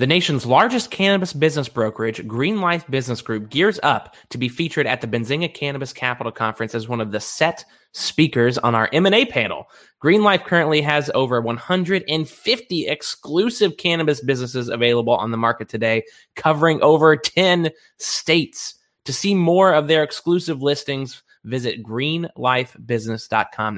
The nation's largest cannabis business brokerage, Green Life Business Group, gears up to be featured at the Benzinga Cannabis Capital Conference as one of the set speakers on our M&A panel. Green Life currently has over 150 exclusive cannabis businesses available on the market today, covering over 10 states. To see more of their exclusive listings, visit greenlifebusiness.com.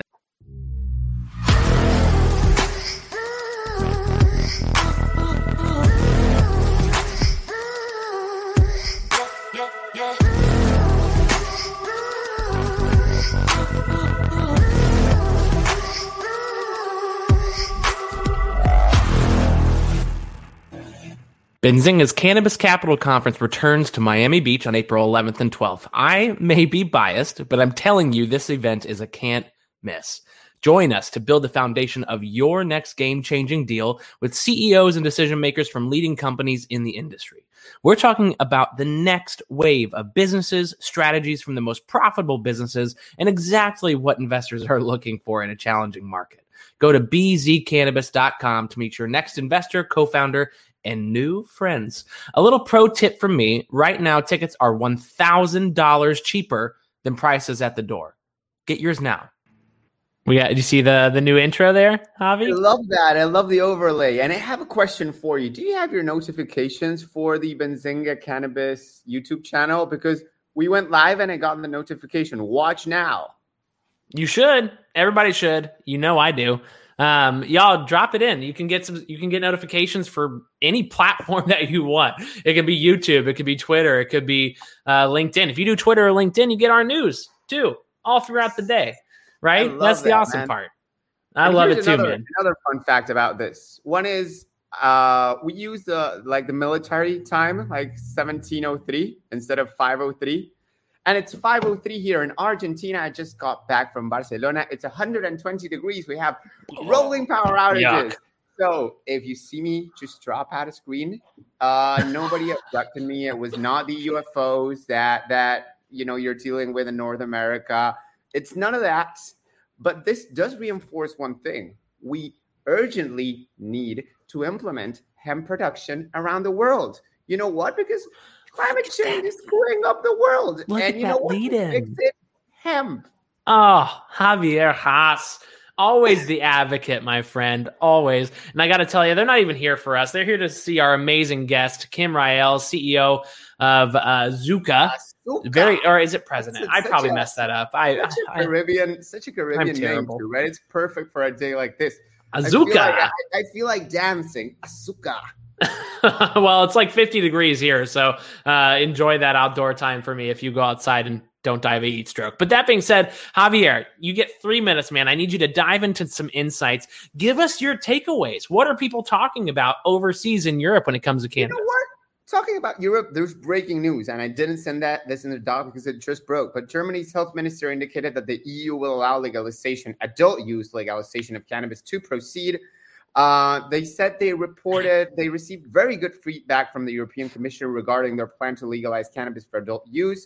Benzinga's Cannabis Capital Conference returns to Miami Beach on April 11th and 12th. I may be biased, but I'm telling you this event is a can't miss. Join us to build the foundation of your next game-changing deal with CEOs and decision-makers from leading companies in the industry. We're talking about the next wave of businesses, strategies from the most profitable businesses, and exactly what investors are looking for in a challenging market. Go to bzcannabis.com to meet your next investor, co-founder, and new friends. A little pro tip from me, right now tickets are $1,000 cheaper than prices at the door. Get yours now. Did you see the new intro there, Javi? I love that. I love the overlay. And I have a question for you. Do you have your notifications for the Benzinga Cannabis YouTube channel? Because we went live and I got the notification. Watch now. You should. Everybody should. You know I do. Y'all drop it in. You can get notifications for any platform that you want. It could be YouTube, it could be Twitter, it could be LinkedIn. If you do Twitter or LinkedIn, you get our news too, all throughout the day. Right? That's the awesome part. I love it too, man. Another fun fact about this. One is we use the military time, like 1703 instead of 503. And it's 5:03 here in Argentina. I just got back from Barcelona. It's 120 degrees. We have rolling power outages. Yuck. So if you see me just drop out of screen, nobody abducted me. It was not the UFOs that you're dealing with in North America. It's none of that. But this does reinforce one thing. We urgently need to implement hemp production around the world. You know what? Because climate change is screwing up the world. And you know what? Fix it? Hemp. Oh, Javier Haas. Always the advocate, my friend. Always. And I got to tell you, they're not even here for us. They're here to see our amazing guest, Kim Riel, CEO of Zuka. Or is it president? I probably messed that up. Such a Caribbean name too, right? It's perfect for a day like this. Azuka. I feel like dancing. Azuka. Well, it's like 50 degrees here, so enjoy that outdoor time for me if you go outside and don't die of a heat stroke. But that being said, Javier, you get 3 minutes, man. I need you to dive into some insights. Give us your takeaways. What are people talking about overseas in Europe when it comes to cannabis? You know what? Talking about Europe, there's breaking news, and I didn't send this in the doc because it just broke. But Germany's health minister indicated that the EU will allow adult use legalization of cannabis to proceed. They said they received very good feedback from the European Commission regarding their plan to legalize cannabis for adult use.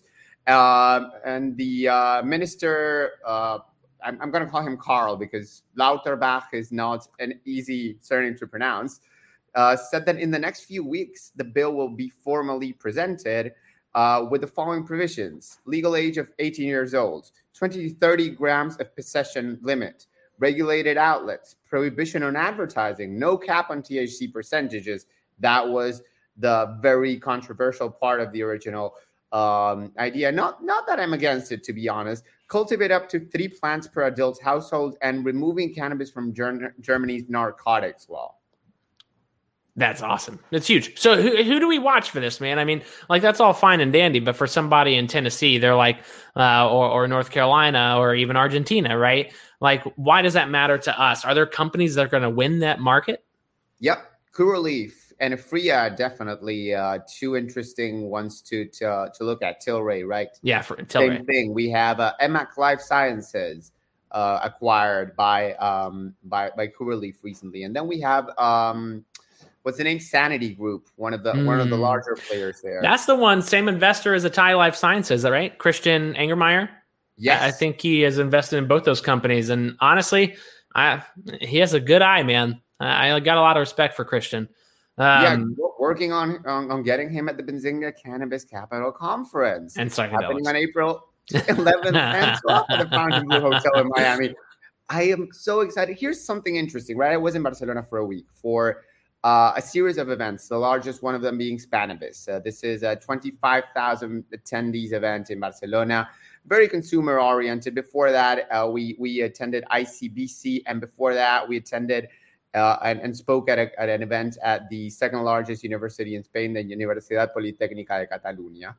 And the minister, I'm going to call him Karl because Lauterbach is not an easy surname to pronounce, said that in the next few weeks, the bill will be formally presented with the following provisions: legal age of 18 years old, 20 to 30 grams of possession limit, regulated outlets, prohibition on advertising, no cap on THC percentages. That was the very controversial part of the original idea. Not that I'm against it, to be honest. Cultivate up to 3 plants per adult household and removing cannabis from Germany's narcotics law. That's awesome. That's huge. So who do we watch for this, man? I mean, that's all fine and dandy, but for somebody in Tennessee, they're like, or North Carolina or even Argentina, right? Why does that matter to us? Are there companies that are going to win that market? Yep. Curaleaf and Aphria, definitely two interesting ones to look at. Tilray, right? Yeah, for Tilray. Same thing. We have EMMAC Life Sciences acquired by Curaleaf recently, and then we have what's the name? Sanity Group, one of the larger players there. That's the one. Same investor as Atai Life Sciences, right? Christian Angermeyer. Yes, I think he has invested in both those companies, and honestly, he has a good eye, man. I got a lot of respect for Christian. Working on getting him at the Benzinga Cannabis Capital Conference. And happening on April 11th and 12th at the Fontainebleau Hotel in Miami. I am so excited. Here's something interesting, right? I was in Barcelona for a week for a series of events, the largest one of them being Spanibus. This is a 25,000 attendees event in Barcelona, very consumer oriented. Before that, we attended ICBC, and before that, we attended and spoke at an event at the second largest university in Spain, the Universidad Politécnica de Catalunya.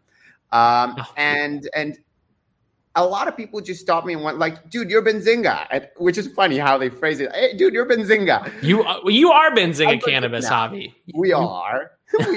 And a lot of people just stopped me and went like, dude, you're Benzinga, which is funny how they phrase it. Hey, dude, you're Benzinga. You are Benzinga Cannabis, Javi. We are.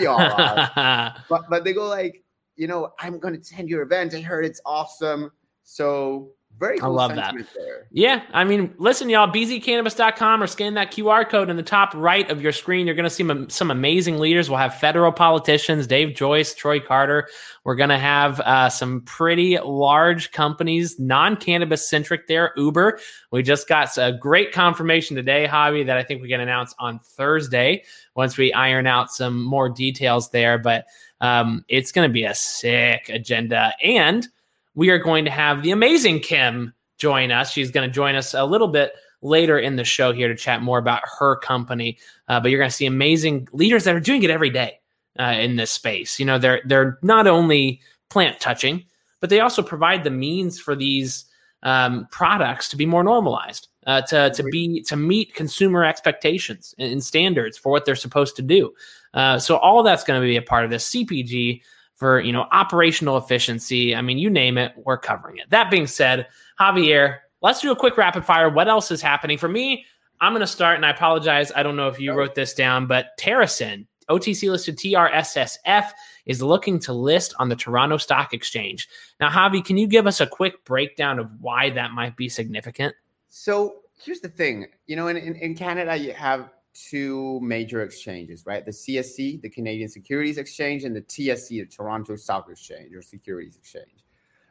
But they go like, I'm going to attend your event. I heard it's awesome. So very cool. I love that. There. Yeah. I mean, listen, y'all, bzcannabis.com or scan that QR code in the top right of your screen. You're going to see some amazing leaders. We'll have federal politicians, Dave Joyce, Troy Carter. We're going to have some pretty large companies, non-cannabis centric there. Uber. We just got a great confirmation today, Javi, that I think we can announce on Thursday once we iron out some more details there. But it's going to be a sick agenda. And we are going to have the amazing Kim join us. She's going to join us a little bit later in the show here to chat more about her company. But you're going to see amazing leaders that are doing it every day in this space. They're not only plant touching, but they also provide the means for these products to be more normalized, to meet consumer expectations and standards for what they're supposed to do. So all that's going to be a part of this CPG. For operational efficiency. I mean, you name it, we're covering it. That being said, Javier, let's do a quick rapid fire. What else is happening? For me, I'm going to start, and I apologize. I don't know if you wrote this down, but TerrAscend, OTC listed TRSSF, is looking to list on the Toronto Stock Exchange. Now, Javi, can you give us a quick breakdown of why that might be significant? So here's the thing. In Canada, you have two major exchanges, right? The CSC, the Canadian Securities Exchange, and the TSC, the Toronto Stock Exchange or Securities Exchange.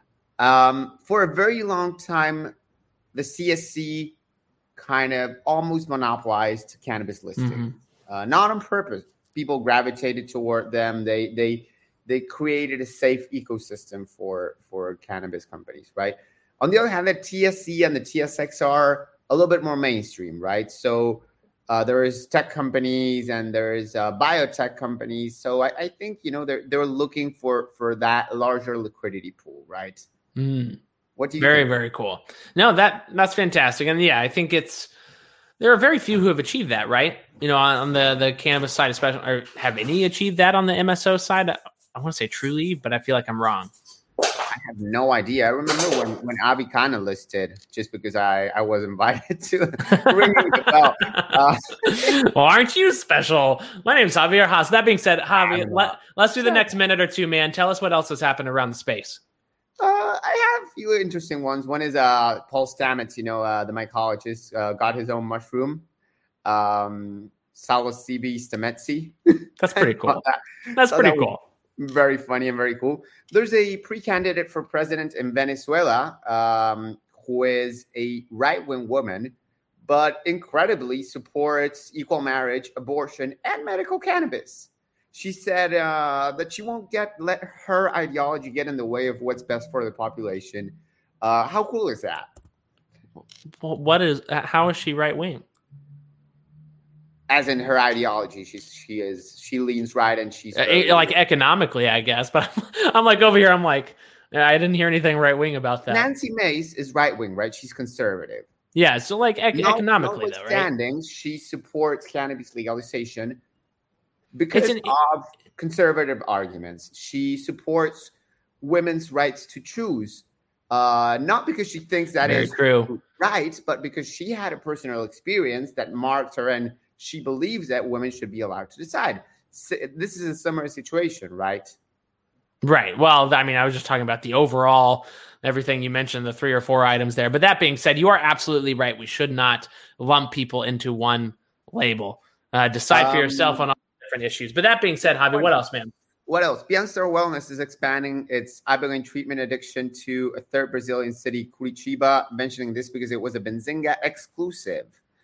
For a very long time, the CSC kind of almost monopolized cannabis listing, not on purpose. People gravitated toward them. They created a safe ecosystem for cannabis companies, right? On the other hand, the TSC and the TSX are a little bit more mainstream, right? So there is tech companies and there is biotech companies. So I think, they're looking for that larger liquidity pool, right? What do you think? Very cool. No, that's fantastic. And yeah, I think there are very few who have achieved that, right? On the cannabis side, especially, or have any achieved that on the MSO side? I want to say Trulieve, but I feel like I'm wrong. I have no idea. I remember when Avi kind of listed, just because I was invited to ring the bell. Well, aren't you special? My name's Javier Haas. That being said, Javi, let's do the next minute or two, man. Tell us what else has happened around the space. I have a few interesting ones. One is Paul Stamets, the mycologist, got his own mushroom, psilocybin stametsi. That's pretty cool. That's pretty cool. Very funny and very cool. There's a pre-candidate for president in Venezuela who is a right-wing woman, but incredibly supports equal marriage, abortion, and medical cannabis. She said that she won't let her ideology get in the way of what's best for the population. How cool is that? Well, how is she right-wing? As in her ideology, she leans right, and she's like economically, I guess. But I'm like over here. I'm like, I didn't hear anything right wing about that. Nancy Mace is right wing, right? She's conservative. Yeah, so like economically, though, right? She supports cannabis legalization because of conservative arguments. She supports women's rights to choose, not because she thinks that is true, right, but because she had a personal experience that marked her and she believes that women should be allowed to decide. This is a similar situation, right? Right. Well, I mean, I was just talking about the overall, everything you mentioned, the 3 or 4 items there. But that being said, you are absolutely right. We should not lump people into one label. Decide for yourself on all different issues. But that being said, Javi, what else, man? What else? Beyond-Star Wellness is expanding its ibogaine treatment addiction to a third Brazilian city, Curitiba. Mentioning this because it was a Benzinga exclusive.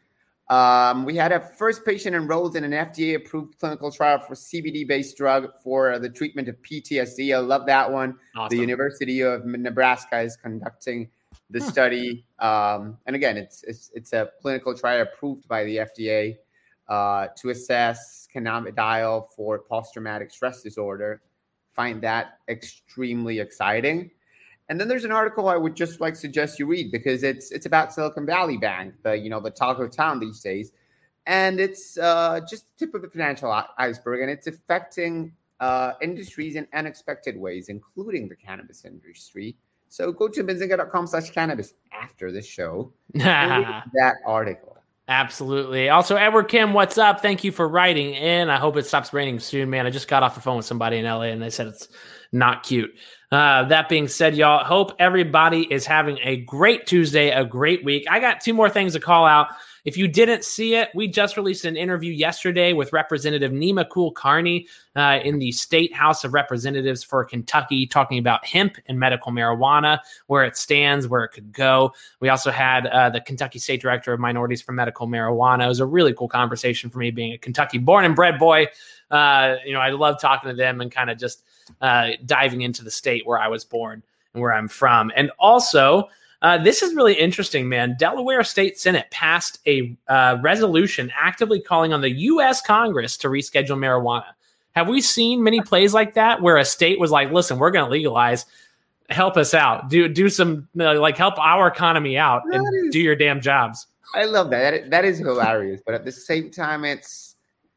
We had a first patient enrolled in an FDA-approved clinical trial for CBD-based drug for the treatment of PTSD. I love that one. Awesome. The University of Nebraska is conducting the study, and again, it's a clinical trial approved by the FDA to assess cannabidiol for post-traumatic stress disorder. Find that extremely exciting. And then there's an article I would just suggest you read because it's about Silicon Valley Bank, the talk of town these days, and it's just the tip of the financial iceberg, and it's affecting industries in unexpected ways, including the cannabis industry. So go to benzinga.com/cannabis after the show and read that article. Absolutely. Also, Edward Kim, what's up? Thank you for writing in. I hope it stops raining soon, man. I just got off the phone with somebody in LA and they said it's not cute. That being said, y'all, hope everybody is having a great Tuesday, a great week. I got two more things to call out. If you didn't see it, we just released an interview yesterday with Representative Nima Kulkarni in the State House of Representatives for Kentucky, talking about hemp and medical marijuana, where it stands, where it could go. We also had the Kentucky State Director of Minorities for Medical Marijuana. It was a really cool conversation for me, being a Kentucky born and bred boy. I love talking to them and kind of just diving into the state where I was born and where I'm from. And also, this is really interesting, man. Delaware State Senate passed a resolution actively calling on the U.S. Congress to reschedule marijuana. Have we seen many plays like that where a state was like, listen, we're going to legalize, help us out, do some, help our economy out and do your damn jobs. I love that. That is hilarious. But at the same time, it's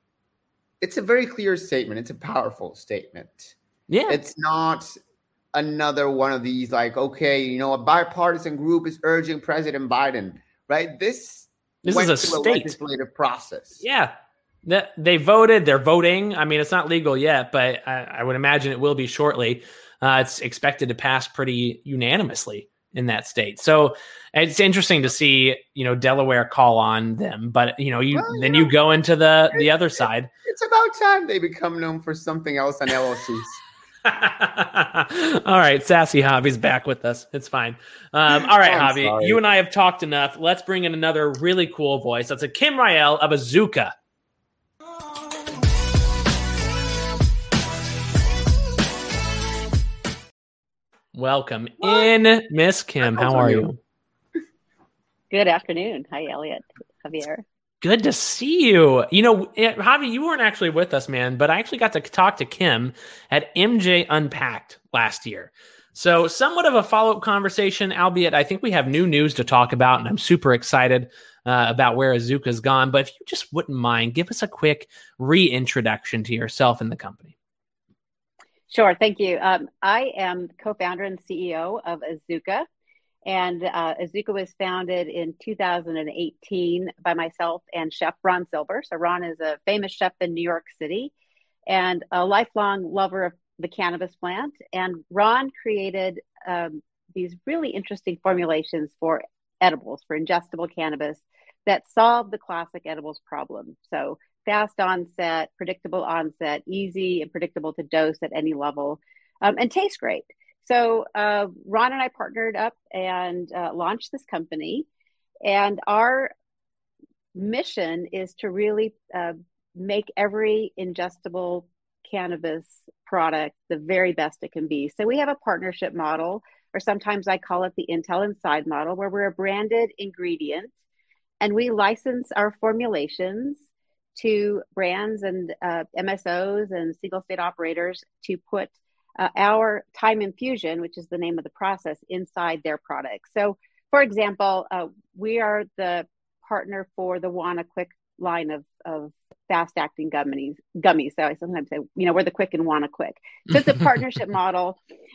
a very clear statement. It's a powerful statement. Yeah. It's not another one of these a bipartisan group is urging President Biden, right? This is a state legislative process. Yeah. They voted, they're voting. I mean, it's not legal yet, but I would imagine it will be shortly. It's expected to pass pretty unanimously in that state. So it's interesting to see, Delaware call on them, but you go into the other side. It's about time they become known for something else than LLCs. All right, Sassy Hobby's back with us. It's fine. All right, Hobby, sorry. You and I have talked enough. Let's bring in another really cool voice. That's a Kim Riel of Azuca. Welcome in, Miss Kim. How are you? Good afternoon. Hi, Elliot. Javier. Good to see you. Javi, you weren't actually with us, man, but I actually got to talk to Kim at MJ Unpacked last year. So somewhat of a follow-up conversation, albeit I think we have new news to talk about, and I'm super excited about where Azuca's gone. But if you just wouldn't mind, give us a quick reintroduction to yourself and the company. Sure. Thank you. I am co-founder and CEO of Azuca. And Azuca was founded in 2018 by myself and Chef Ron Silver. So Ron is a famous chef in New York City and a lifelong lover of the cannabis plant. And Ron created these really interesting formulations for edibles, for ingestible cannabis that solve the classic edibles problem. So fast onset, predictable onset, easy and predictable to dose at any level, and taste great. So Ron and I partnered up and launched this company. And our mission is to really make every ingestible cannabis product the very best it can be. So we have a partnership model, or sometimes I call it the Intel Inside model, where we're a branded ingredient and we license our formulations to brands and MSOs and single state operators to put our time infusion, which is the name of the process, inside their products. So, for example, we are the partner for the Wana Quick line of fast-acting gummies. So I sometimes say, we're the Quick and Wana Quick. So it's a partnership model.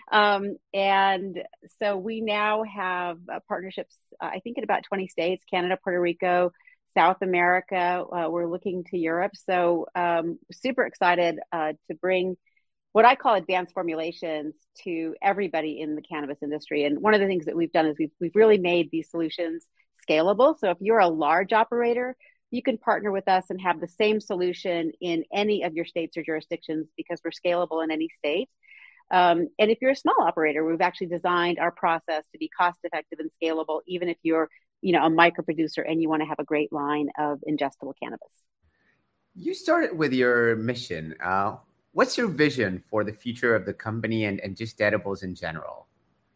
And so we now have partnerships, I think, in about 20 states, Canada, Puerto Rico, South America. We're looking to Europe. So super excited to bring what I call advanced formulations to everybody in the cannabis industry. And one of the things that we've done is we've really made these solutions scalable. So if you're a large operator, you can partner with us and have the same solution in any of your states or jurisdictions because we're scalable in any state. And if you're a small operator, we've actually designed our process to be cost effective and scalable, even if you're a micro producer and you want to have a great line of ingestible cannabis. You started with your mission. What's your vision for the future of the company and just edibles in general?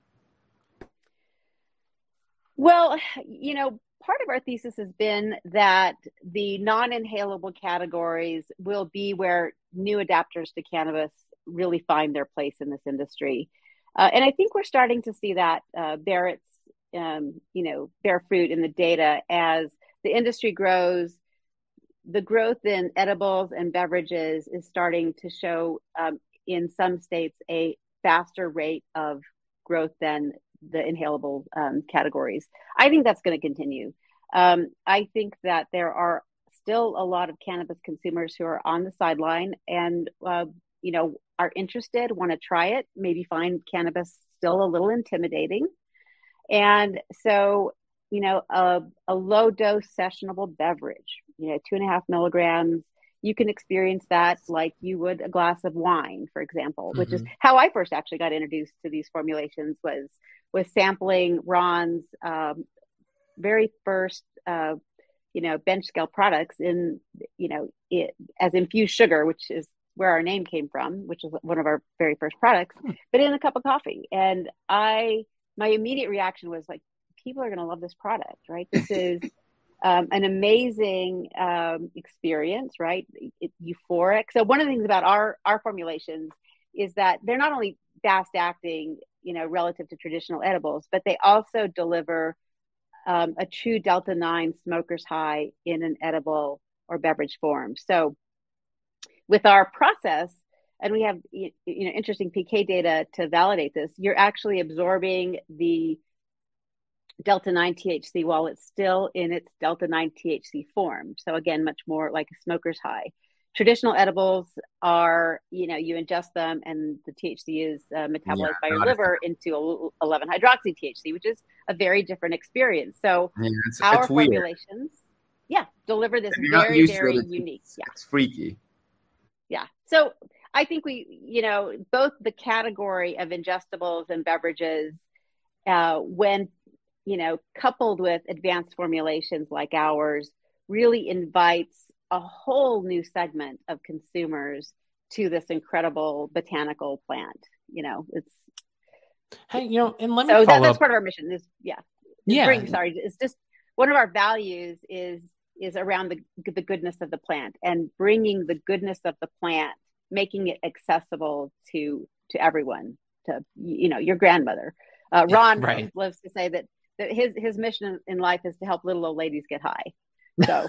Well, part of our thesis has been that the non-inhalable categories will be where new adapters to cannabis really find their place in this industry. And I think we're starting to see that bear fruit in the data as the industry grows. The growth in edibles and beverages is starting to show in some states a faster rate of growth than the inhalable categories. I think that's going to continue. I think that there are still a lot of cannabis consumers who are on the sideline and, are interested, want to try it, maybe find cannabis still a little intimidating. And so, a low dose sessionable beverage, 2.5 milligrams, you can experience that like you would a glass of wine, for example, which is how I first actually got introduced to these formulations was sampling Ron's very first, bench scale products as infused sugar, which is where our name came from, which is one of our very first products, but in a cup of coffee. And my immediate reaction was like, people are going to love this product, right? This is an amazing experience, right? Euphoric. So one of the things about our formulations is that they're not only fast acting, relative to traditional edibles, but they also deliver a true Delta-9 smoker's high in an edible or beverage form. So with our process, and we have interesting PK data to validate this, you're actually absorbing the Delta-9 THC while it's still in its Delta-9 THC form. So again, much more like a smoker's high. Traditional edibles are, you ingest them and the THC is metabolized by your liver into 11-hydroxy THC, which is a very different experience. So our formulations, deliver this very, very unique. It's freaky. Yeah. So I think both the category of ingestibles and beverages, when, coupled with advanced formulations like ours, really invites a whole new segment of consumers to this incredible botanical plant. It's and let me follow that's up. part of our mission. It's just one of our values is around the goodness of the plant and bringing the goodness of the plant, making it accessible to everyone, to your grandmother. Ron loves to say that his mission in life is to help little old ladies get high. So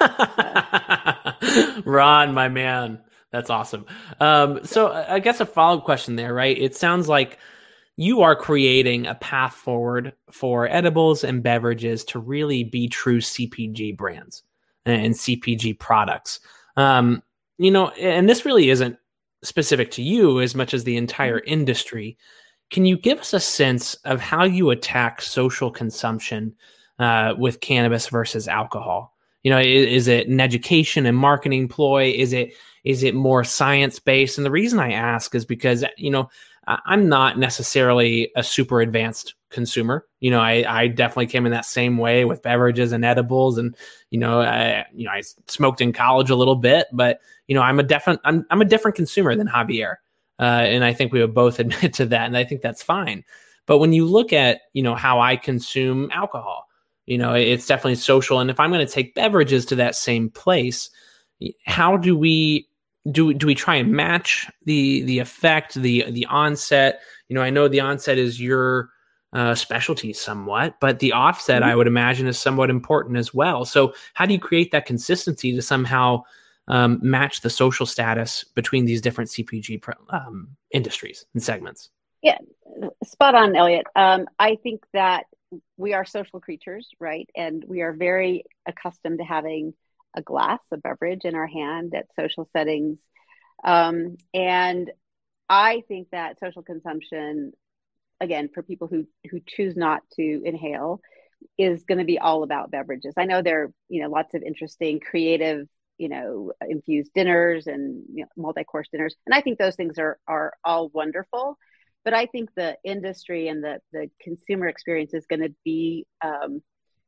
Ron, my man, that's awesome. So I guess a follow-up question there, right? It sounds like you are creating a path forward for edibles and beverages to really be true CPG brands and CPG products. And this really isn't specific to you as much as the entire industry. Can you give us a sense of how you attack social consumption with cannabis versus alcohol? Is it an education and marketing ploy? Is it more science-based? And the reason I ask is because, I'm not necessarily a super advanced consumer. I definitely came in that same way with beverages and edibles. And, I smoked in college a little bit, but, I'm a different consumer than Javier. And I think we would both admit to that. And I think that's fine. But when you look at, how I consume alcohol, it's definitely social. And if I'm going to take beverages to that same place, how do we try and match the effect, the onset? I know the onset is your specialty somewhat, but the offset, I would imagine, is somewhat important as well. So how do you create that consistency to somehow match the social status between these different CPG industries and segments? Yeah, spot on, Elliot. I think that we are social creatures, right? And we are very accustomed to having a glass, a beverage in our hand at social settings. And I think that social consumption, again, for people who choose not to inhale, is going to be all about beverages. I know there are, lots of interesting, creative, infused dinners and multi-course dinners. And I think those things are all wonderful. But I think the industry and the consumer experience is going to be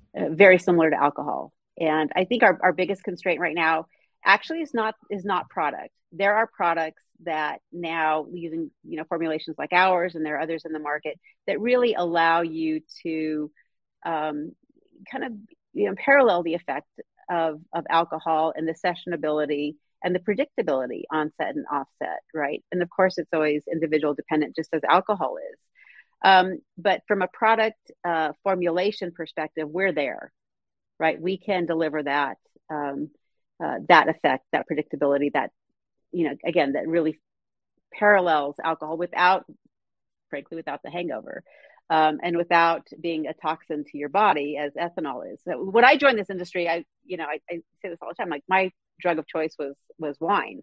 very similar to alcohol. And I think our biggest constraint right now actually is not product. There are products that now using formulations like ours, and there are others in the market that really allow you to kind of parallel the effect of alcohol and the sessionability and the predictability onset and offset, right? And of course, it's always individual dependent, just as alcohol is. But from a product formulation perspective, we're there, right? We can deliver that that effect, that predictability, that again, that really parallels alcohol without, frankly, without the hangover. And without being a toxin to your body as ethanol is. So when I joined this industry, I say this all the time, like my drug of choice was wine.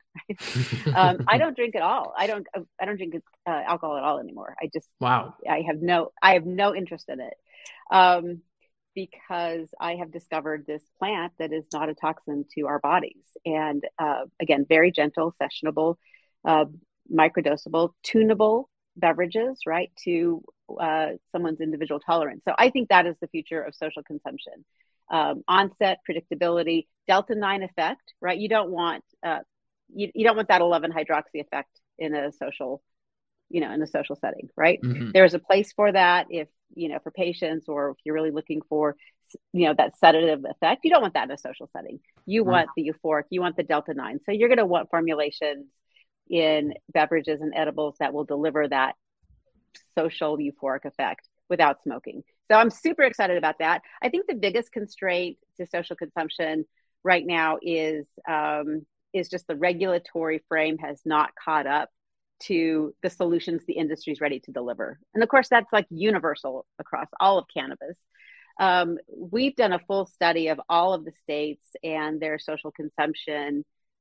I don't drink at all. I don't drink alcohol at all anymore. Wow. I have no interest in it. Because I have discovered this plant that is not a toxin to our bodies. And again, very gentle, sessionable, microdosable, tunable beverages, right, to someone's individual tolerance. So I think that is the future of social consumption. Onset, predictability, delta 9 effect, right? You don't want you don't want that 11 hydroxy effect in a social setting, right? Mm-hmm. There's a place for that if for patients, or if you're really looking for that sedative effect. You don't want that in a social setting. You want the euphoric, you want the delta 9. So you're going to want formulations in beverages and edibles that will deliver that social euphoric effect without smoking. So I'm super excited about that. I think the biggest constraint to social consumption right now is just the regulatory frame has not caught up to the solutions the industry is ready to deliver. And of course, that's like universal across all of cannabis. We've done a full study of all of the states and their social consumption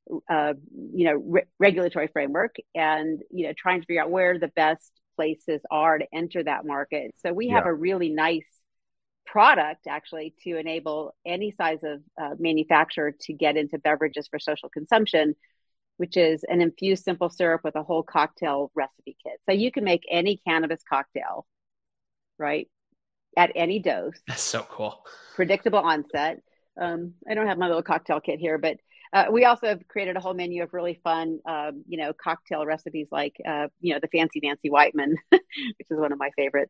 regulatory framework, and trying to figure out where the best places are to enter that market. So we have a really nice product actually to enable any size of manufacturer to get into beverages for social consumption, which is an infused simple syrup with a whole cocktail recipe kit. So you can make any cannabis cocktail, right, at any dose. That's so cool. Predictable onset. I don't have my little cocktail kit here, but we also have created a whole menu of really fun, cocktail recipes like, the Fancy Nancy Whiteman, which is one of my favorites.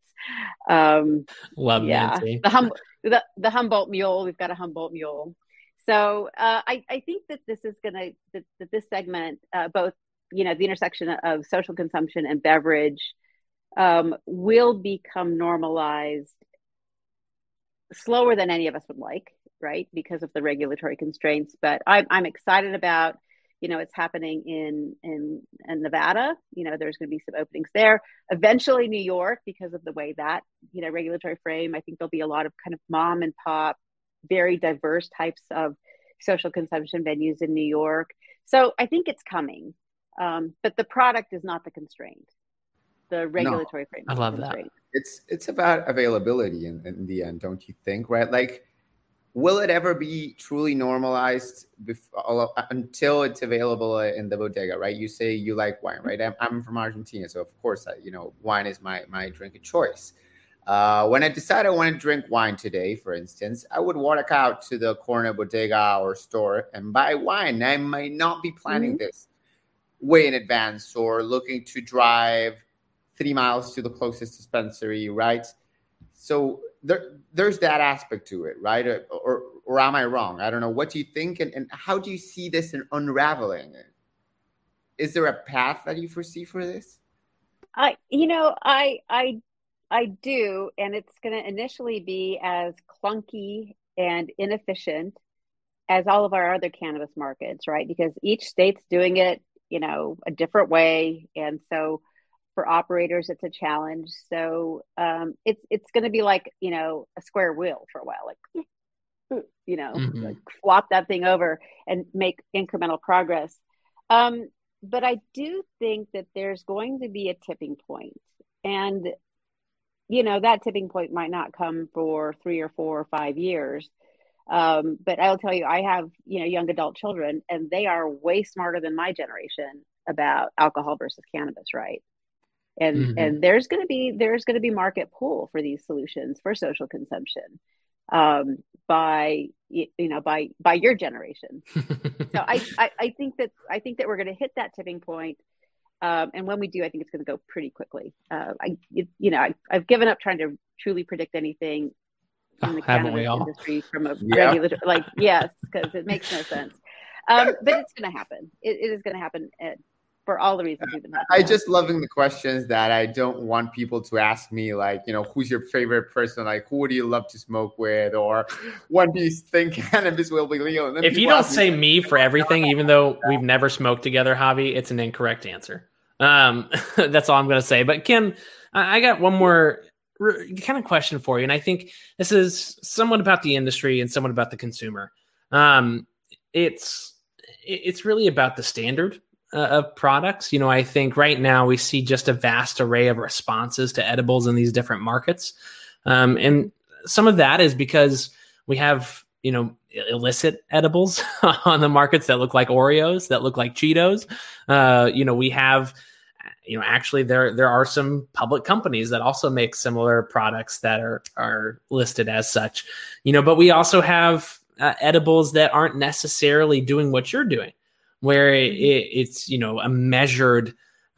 Love Nancy. The Humboldt Mule. We've got a Humboldt Mule. So I think that this is that this segment, both, the intersection of social consumption and beverage, will become normalized slower than any of us would like, right? Because of the regulatory constraints. But I'm excited about, it's happening in Nevada. There's going to be some openings there. Eventually New York, because of the way that, regulatory frame, I think there'll be a lot of kind of mom and pop, very diverse types of social consumption venues in New York. So I think it's coming. But the product is not the constraint. The regulatory frame. I love that. It's about availability in the end, don't you think? Right? Like, will it ever be truly normalized until it's available in the bodega? Right? You say you like wine, right? I'm from Argentina, so of course, wine is my drink of choice. When I decide I want to drink wine today, for instance, I would walk out to the corner bodega or store and buy wine. I might not be planning this way in advance or looking to drive 3 miles to the closest dispensary, right? So there's that aspect to it, right? Or am I wrong? I don't know. What do you think? And how do you see this in unraveling it? Is there a path that you foresee for this? I do. And it's going to initially be as clunky and inefficient as all of our other cannabis markets, right? Because each state's doing it, a different way. And so for operators, it's a challenge. So it's going to be like, a square wheel for a while, like, like flop that thing over and make incremental progress. But I do think that there's going to be a tipping point. And, that tipping point might not come for 3 or 4 or 5 years. But I'll tell you, I have, young adult children, and they are way smarter than my generation about alcohol versus cannabis, right? And there's going to be market pull for these solutions for social consumption. by by your generation. So I think that we're going to hit that tipping point. And when we do, I think it's going to go pretty quickly. I've given up trying to truly predict anything in the cannabis industry from a regulatory, yes, because it makes no sense. But it's going to happen. It is going to happen for all the reasons we've been talking about. I just loving the questions that I don't want people to ask me, like, who's your favorite person? Like, who do you love to smoke with? Or when do you think cannabis will be legal? And then if you don't say me for everything, even though we've never smoked together, Javi, it's an incorrect answer. That's all I'm going to say. But Kim, I got one more kind of question for you. And I think this is somewhat about the industry and somewhat about the consumer. It's really about the standard of products. I think right now we see just a vast array of responses to edibles in these different markets. And some of that is because we have, illicit edibles on the markets that look like Oreos, that look like Cheetos. We have, actually there are some public companies that also make similar products that are listed as such, but we also have edibles that aren't necessarily doing what you're doing, where it's a measured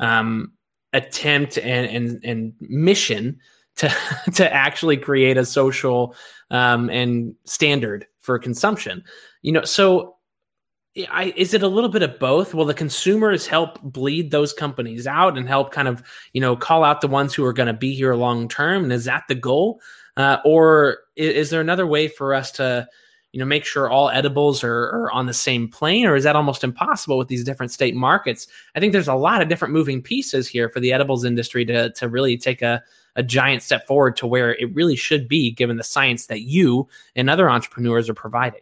attempt and mission to actually create a social and standard for consumption. So is it a little bit of both? Will the consumers help bleed those companies out and help kind of call out the ones who are going to be here long term? And is that the goal, or is there another way for us to make sure all edibles are on the same plane, or is that almost impossible with these different state markets? I think there's a lot of different moving pieces here for the edibles industry to really take a giant step forward to where it really should be, given the science that you and other entrepreneurs are providing.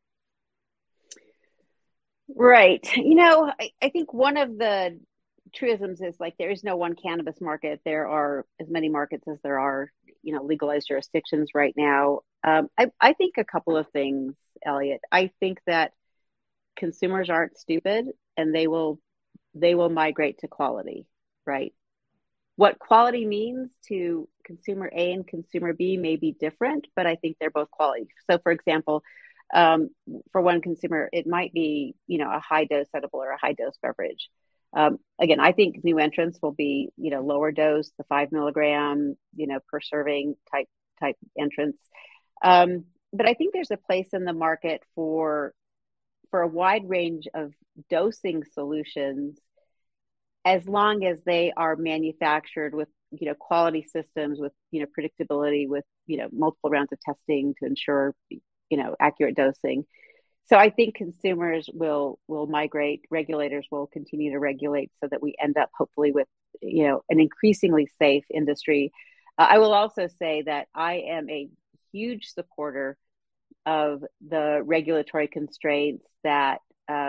Right. I think one of the truisms is there is no one cannabis market. There are as many markets as there are, legalized jurisdictions right now. I think a couple of things, Elliot. I think that consumers aren't stupid, and they will migrate to quality, right? What quality means to consumer A and consumer B may be different, but I think they're both quality. So, for example, for one consumer, it might be, a high dose edible or a high dose beverage. Again, I think new entrants will be, lower dose, the 5 milligram, per serving type entrants. But I think there's a place in the market for a wide range of dosing solutions, as long as they are manufactured with, quality systems, with, predictability, with, multiple rounds of testing to ensure, accurate dosing. So I think consumers will migrate, regulators will continue to regulate, so that we end up hopefully with, an increasingly safe industry. I will also say that I am a huge supporter of the regulatory constraints that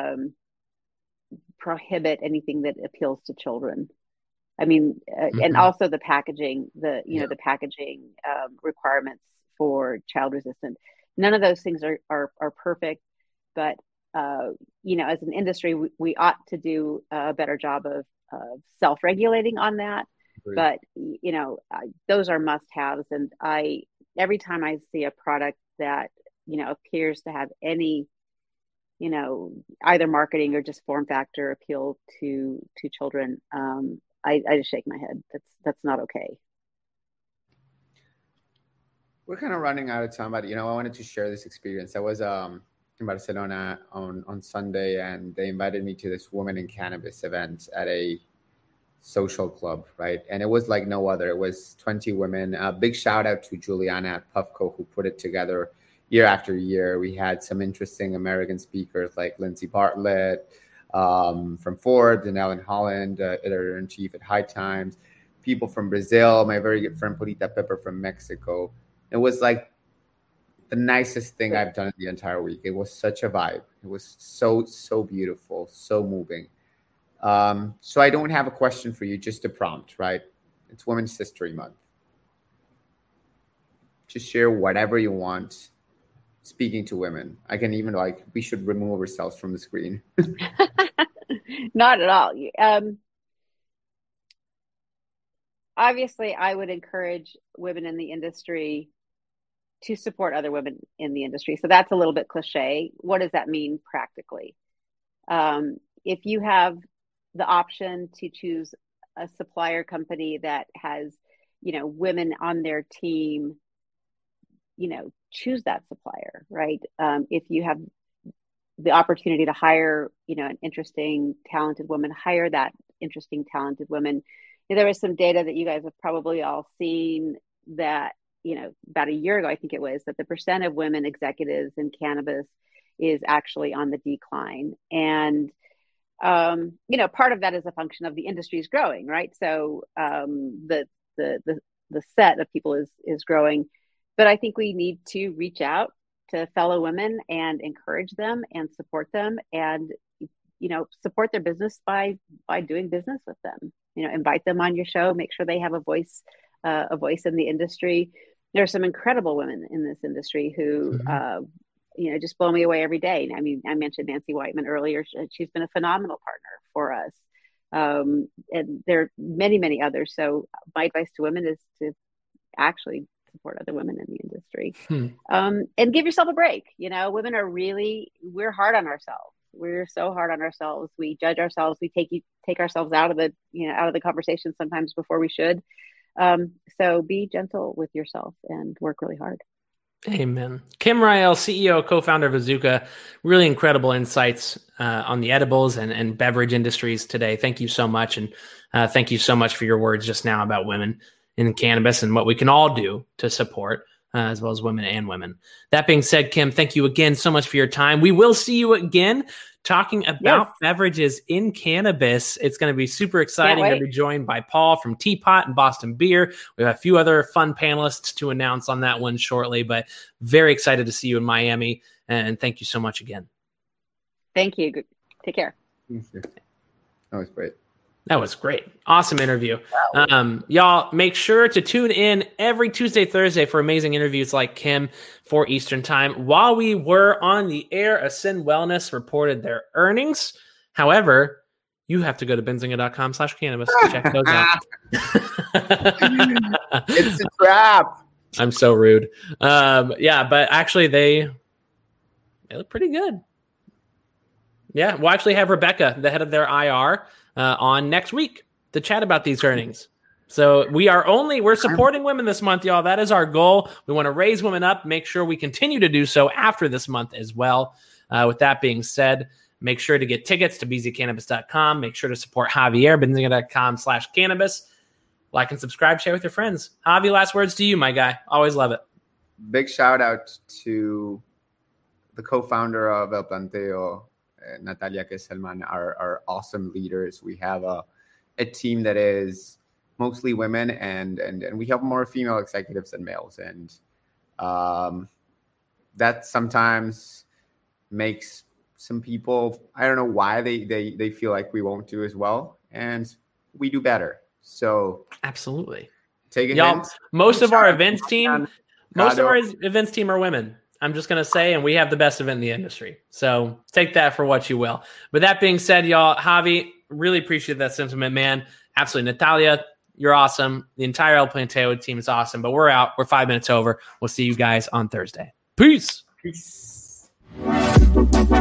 prohibit anything that appeals to children. I mean, and also the packaging, the packaging requirements for child resistant. None of those things are perfect, but as an industry, we ought to do a better job of self-regulating on that. But those are must-haves, and every time I see a product that appears to have any either marketing or just form factor appeal to children, I just shake my head. That's not okay. We're kind of running out of time, but I wanted to share this experience. I was in Barcelona on Sunday, and they invited me to this Women in Cannabis event at a social club, right? And it was like no other. It was 20 women. A big shout out to Juliana at Puffco, who put it together year after year. We had some interesting American speakers like Lindsay Bartlett from Forbes, and Ellen Holland, editor-in-chief at High Times, people from Brazil, my very good friend Polita Pepper from Mexico. It was like the nicest thing I've done the entire week. It was such a vibe. It was so beautiful, so moving. So I don't have a question for you, just a prompt, right? It's Women's History Month. Just share whatever you want. Speaking to women, I can even we should remove ourselves from the screen. Not at all. Obviously, I would encourage women in the industry to support other women in the industry. So that's a little bit cliche. What does that mean practically? If you have the option to choose a supplier company that has, women on their team, choose that supplier, right? If you have the opportunity to hire, an interesting, talented woman, hire that interesting, talented woman. There was some data that you guys have probably all seen that, about a year ago, I think it was, that the percent of women executives in cannabis is actually on the decline. And, part of that is a function of the industry is growing, right? So the set of people is growing. But I think we need to reach out to fellow women and encourage them and support them and, support their business by doing business with them. Invite them on your show, make sure they have a voice in the industry. There are some incredible women in this industry who, just blow me away every day. I mean, I mentioned Nancy Whiteman earlier. She's been a phenomenal partner for us. And there are many, many others. So my advice to women is to actually support other women in the industry. And give yourself a break. Women are we're hard on ourselves. We're so hard on ourselves. We judge ourselves. We take ourselves out of the conversation sometimes before we should. So be gentle with yourself and work really hard. Amen. Kim Riel, CEO, co-founder of Azuca, really incredible insights on the edibles and beverage industries today. Thank you so much. And thank you so much for your words just now about women in cannabis and what we can all do to support as well as women and women. That being said, Kim, thank you again so much for your time. We will see you again talking about beverages in cannabis. It's going to be super exciting. We're going to be joined by Paul from Teapot and Boston Beer. We have a few other fun panelists to announce on that one shortly, but very excited to see you in Miami. And thank you so much again. Thank you. Take care. Thank you. That was great. That was great. Awesome interview. Y'all make sure to tune in every Tuesday, Thursday for amazing interviews like Kim for Eastern Time. While we were on the air, Ascend Wellness reported their earnings. However, you have to go to benzinga.com/cannabis to check those out. It's a trap. I'm so rude. But actually they look pretty good. Yeah, we'll actually have Rebecca, the head of their IR, on next week to chat about these earnings. So we're supporting women this month, y'all. That is our goal. We want to raise women up, make sure we continue to do so after this month as well. With that being said, make sure to get tickets to bzcannabis.com. Make sure to support Javier, benzinga.com/cannabis. Like and subscribe, share with your friends. Javi, last words to you, my guy. Always love it. Big shout out to the co-founder of El Planteo, Natalia Kesselman, our awesome leaders. We have a team that is mostly women and we have more female executives than males. And that sometimes makes some people, I don't know why they feel like we won't do as well. And we do better. So absolutely. Take it. Y'all, most of our events team are women. I'm just going to say, and we have the best event in the industry. So take that for what you will. But that being said, y'all, Javi, really appreciate that sentiment, man. Absolutely. Natalia, you're awesome. The entire El Planteo team is awesome. But we're out. We're 5 minutes over. We'll see you guys on Thursday. Peace. Peace.